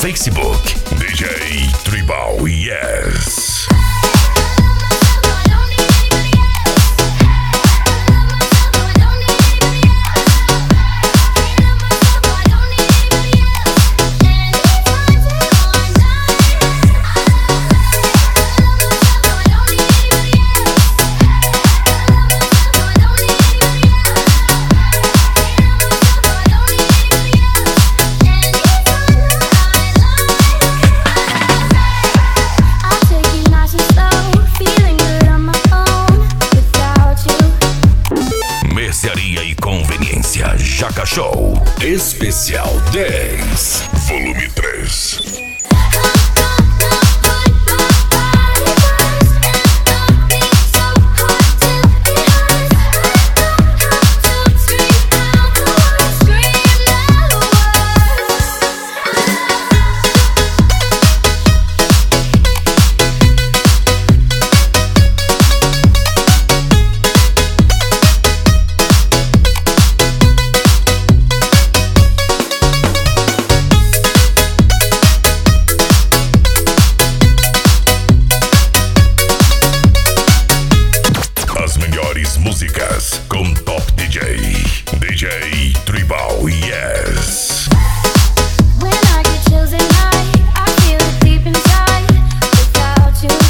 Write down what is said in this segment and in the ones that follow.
Facebook, DJ Tribal Yes. Mercearia e Conveniência Jaca Show Especial 10 Volume 3. Músicas com Top DJ, DJ Tribal Yes. When I get chills at night, I feel it deep inside. Without you,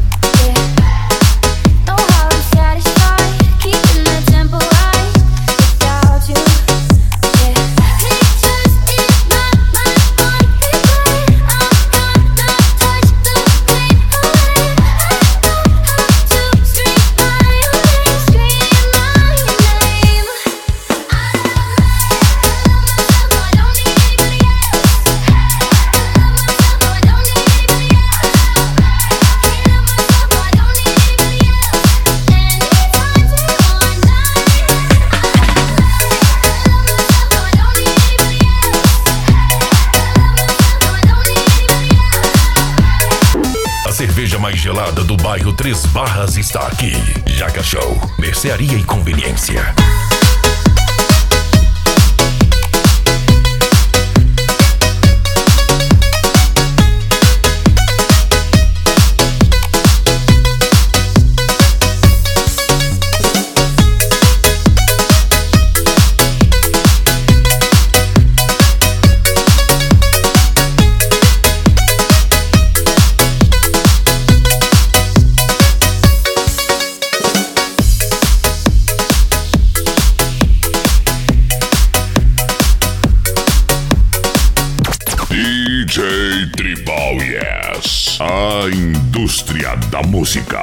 yeah. Know how I'm satisfied, keeping the tempo right. Without you, yeah. Pictures in my mind on replay. I'm gonna touch the flame away. I know how to stream my away, scream my name. I don't need anybody else. I don't need anybody else. I don't need anybody else. Anytime all night. A cerveja mais gelada do bairro Três Barras está aqui. Jaca Show, Mercearia e Conveniência. DJ Tribal Yes, a indústria da música.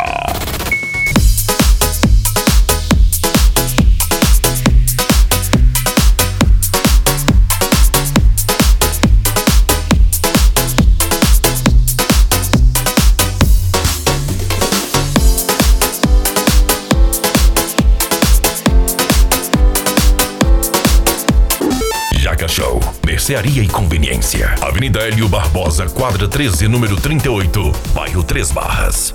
Jaca Show, Mercearia e Conveniência. Avenida Hélio Barbosa, quadra 13, número 38, bairro Três Barras.